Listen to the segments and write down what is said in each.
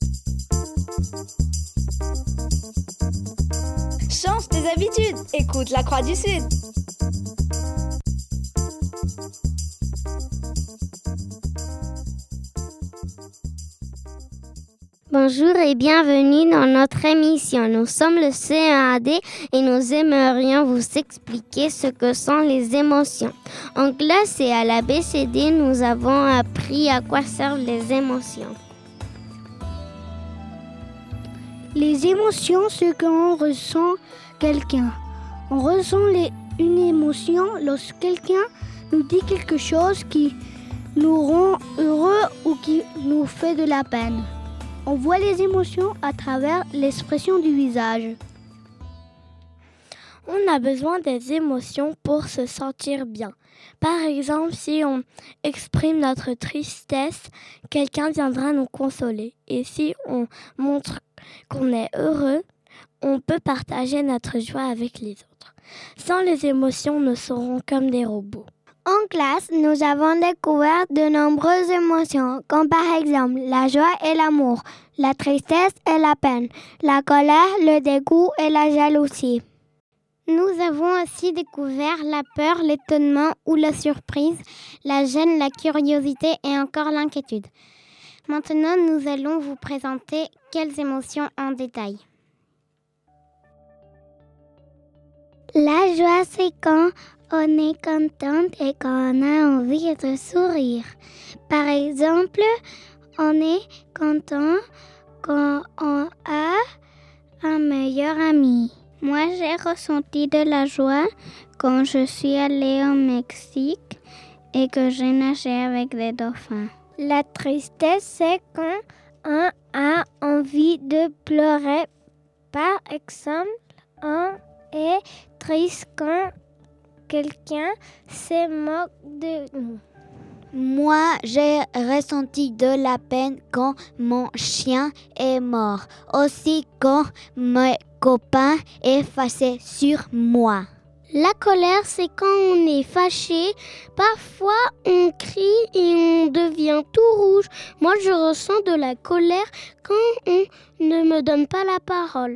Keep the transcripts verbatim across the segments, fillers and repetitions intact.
Change tes habitudes, écoute la Croix du Sud. Bonjour et bienvenue dans notre émission. Nous sommes le C un A D et nous aimerions vous expliquer ce que sont les émotions. En classe et à la B C D, nous avons appris à quoi servent les émotions. Les émotions, c'est quand on ressent quelqu'un. On ressent les, une émotion lorsque quelqu'un nous dit quelque chose qui nous rend heureux ou qui nous fait de la peine. On voit les émotions à travers l'expression du visage. On a besoin des émotions pour se sentir bien. Par exemple, si on exprime notre tristesse, quelqu'un viendra nous consoler. Et si on montre qu'on est heureux, on peut partager notre joie avec les autres. Sans les émotions, nous serons comme des robots. En classe, nous avons découvert de nombreuses émotions, comme par exemple la joie et l'amour, la tristesse et la peine, la colère, le dégoût et la jalousie. Nous avons aussi découvert la peur, l'étonnement ou la surprise, la gêne, la curiosité et encore l'inquiétude. Maintenant, nous allons vous présenter quelles émotions en détail. La joie, c'est quand on est contente et qu'on a envie de sourire. Par exemple, on est content quand on a un meilleur ami. Moi, j'ai ressenti de la joie quand je suis allée au Mexique et que j'ai nagé avec des dauphins. La tristesse, c'est quand on a envie de pleurer. Par exemple, on est triste quand quelqu'un se moque de nous. Moi, j'ai ressenti de la peine quand mon chien est mort. Aussi quand mes copains est fâché sur moi. La colère, c'est quand on est fâché. Parfois, on crie et on devient tout rouge. Moi, je ressens de la colère quand on ne me donne pas la parole.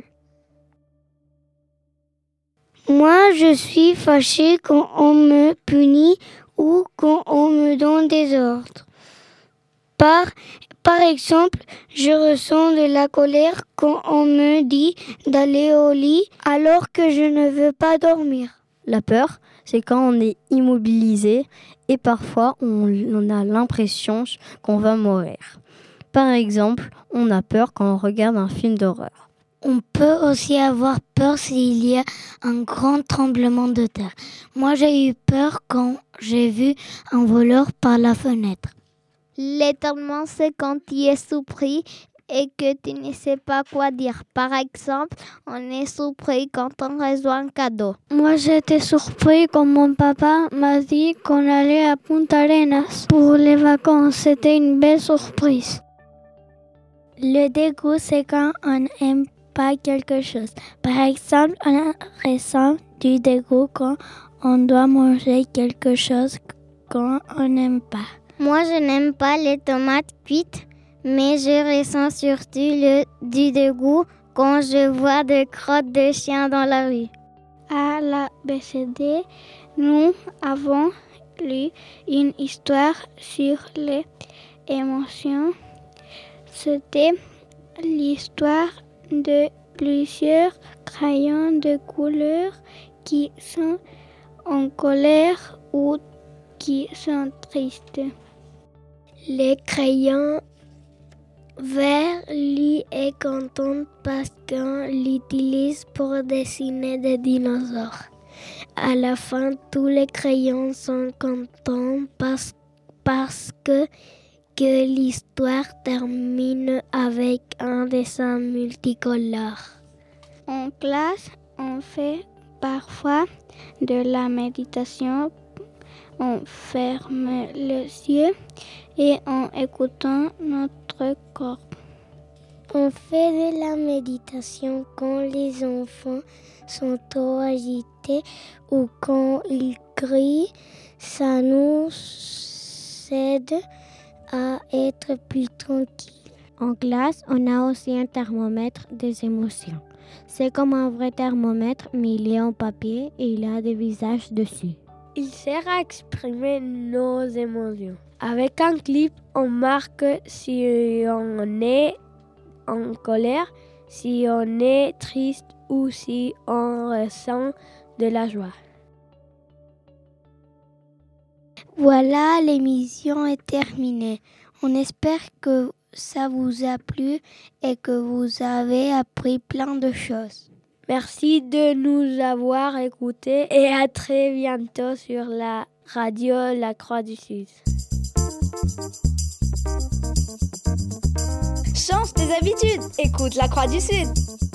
Moi, je suis fâchée quand on me punit ou quand on me donne des ordres. Par, par exemple, je ressens de la colère quand on me dit d'aller au lit alors que je ne veux pas dormir. La peur, c'est quand on est immobilisé et parfois on, on a l'impression qu'on va mourir. Par exemple, on a peur quand on regarde un film d'horreur. On peut aussi avoir peur s'il y a un grand tremblement de terre. Moi, j'ai eu peur quand j'ai vu un voleur par la fenêtre. L'étonnement, c'est quand tu es surpris et que tu ne sais pas quoi dire. Par exemple, on est surpris quand on reçoit un cadeau. Moi, j'étais surpris quand mon papa m'a dit qu'on allait à Punta Arenas pour les vacances. C'était une belle surprise. Le dégoût, c'est quand on aime pas quelque chose. Par exemple, on ressent du dégoût quand on doit manger quelque chose qu'on n'aime pas. Moi, je n'aime pas les tomates cuites, mais je ressens surtout le, du dégoût quand je vois des crottes de chiens dans la rue. À la B C D, nous avons lu une histoire sur les émotions. C'était l'histoire de plusieurs crayons de couleur qui sont en colère ou qui sont tristes. Les crayons verts, lui, est content parce qu'on l'utilise pour dessiner des dinosaures. À la fin, tous les crayons sont contents parce, parce que que l'histoire termine avec un dessin multicolore. En classe, on fait parfois de la méditation. On ferme les yeux et en écoutant notre corps. On fait de la méditation quand les enfants sont trop agités ou quand ils crient. Ça nous aide à être plus tranquille. En classe, on a aussi un thermomètre des émotions. C'est comme un vrai thermomètre, mais il est en papier et il a des visages dessus. Il sert à exprimer nos émotions. Avec un clip, on marque si on est en colère, si on est triste ou si on ressent de la joie. Voilà, l'émission est terminée. On espère que ça vous a plu et que vous avez appris plein de choses. Merci de nous avoir écoutés et à très bientôt sur la radio La Croix du Sud. Change tes habitudes, écoute La Croix du Sud.